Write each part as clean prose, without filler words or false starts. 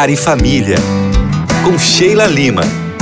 Lar e Família, com Sheila Lima.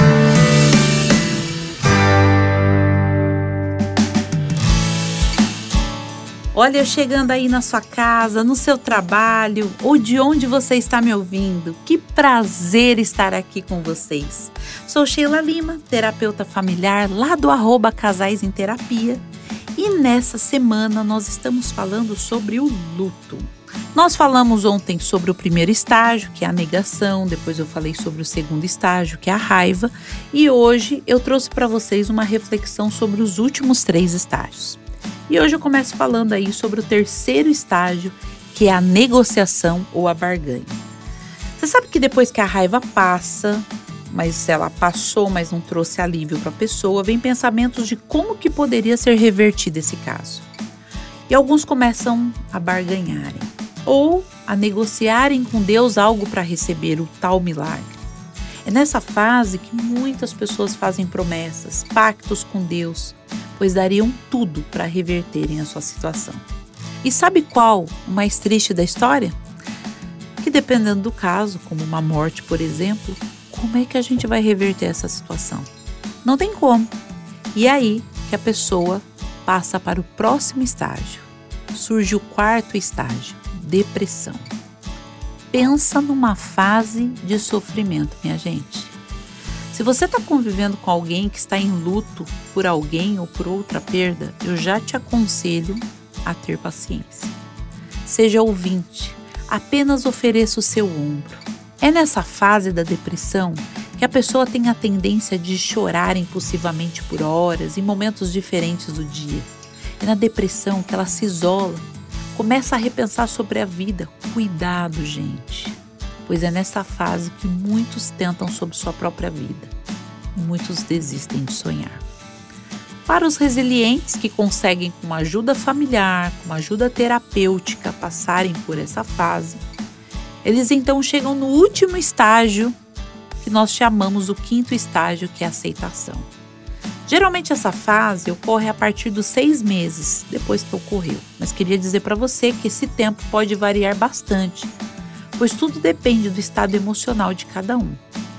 Olha, eu chegando aí na sua casa, no seu trabalho ou de onde você está me ouvindo. Que prazer estar aqui com vocês. Sou Sheila Lima, terapeuta familiar lá do @Casais em Terapia. E nessa semana nós estamos falando sobre o luto. Nós falamos ontem sobre o primeiro estágio, que é a negação, depois eu falei sobre o segundo estágio, que é a raiva, e hoje eu trouxe para vocês uma reflexão sobre os últimos 3 estágios. E hoje eu começo falando aí sobre o terceiro estágio, que é a negociação ou a barganha. Você sabe que depois que a raiva passa, mas ela passou, mas não trouxe alívio para a pessoa, vem pensamentos de como que poderia ser revertido esse caso. E alguns começam a barganharem ou a negociarem com Deus algo para receber o tal milagre. É nessa fase que muitas pessoas fazem promessas, pactos com Deus, pois dariam tudo para reverterem a sua situação. E sabe qual o mais triste da história? Que dependendo do caso, como uma morte, por exemplo, como é que a gente vai reverter essa situação? Não tem como. E é aí que a pessoa passa para o próximo estágio. Surge o quarto estágio, depressão. Pensa numa fase de sofrimento, minha gente. Se você está convivendo com alguém que está em luto por alguém ou por outra perda, eu já te aconselho a ter paciência. Seja ouvinte, apenas ofereça o seu ombro. É nessa fase da depressão que a pessoa tem a tendência de chorar impulsivamente por horas em momentos diferentes do dia. É na depressão que ela se isola, começa a repensar sobre a vida. Cuidado, gente, pois é nessa fase que muitos tentam sobre sua própria vida e muitos desistem de sonhar. Para os resilientes que conseguem, com ajuda familiar, com ajuda terapêutica, passarem por essa fase, eles então chegam no último estágio, que nós chamamos o quinto estágio, que é a aceitação. Geralmente essa fase ocorre a partir dos 6 meses depois que ocorreu, mas queria dizer para você que esse tempo pode variar bastante, pois tudo depende do estado emocional de cada um.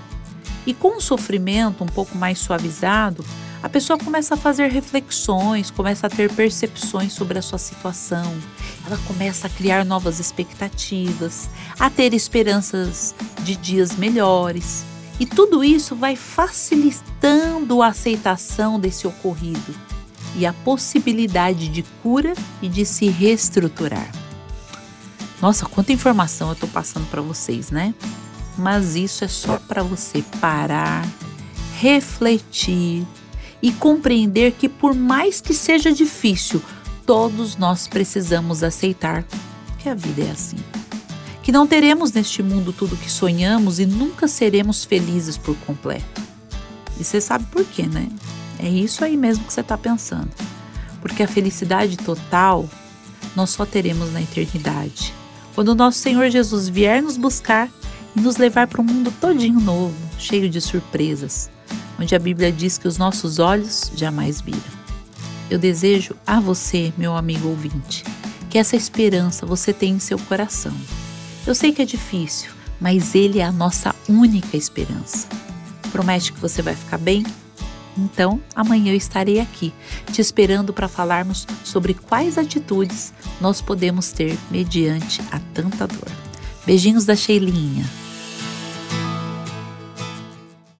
E com o sofrimento um pouco mais suavizado, a pessoa começa a fazer reflexões, começa a ter percepções sobre a sua situação, ela começa a criar novas expectativas, a ter esperanças de dias melhores. E tudo isso vai facilitando a aceitação desse ocorrido e a possibilidade de cura e de se reestruturar. Nossa, quanta informação eu estou passando para vocês, né? Mas isso é só para você parar, refletir e compreender que, por mais que seja difícil, todos nós precisamos aceitar que a vida é assim. Que não teremos neste mundo tudo o que sonhamos e nunca seremos felizes por completo. E você sabe por quê, né? É isso aí mesmo que você está pensando. Porque a felicidade total nós só teremos na eternidade. Quando o nosso Senhor Jesus vier nos buscar e nos levar para um mundo todinho novo, cheio de surpresas, onde a Bíblia diz que os nossos olhos jamais viram. Eu desejo a você, meu amigo ouvinte, que essa esperança você tenha em seu coração. Eu sei que é difícil, mas Ele é a nossa única esperança. Promete que você vai ficar bem? Então, amanhã eu estarei aqui, te esperando para falarmos sobre quais atitudes nós podemos ter mediante a tanta dor. Beijinhos da Sheilinha.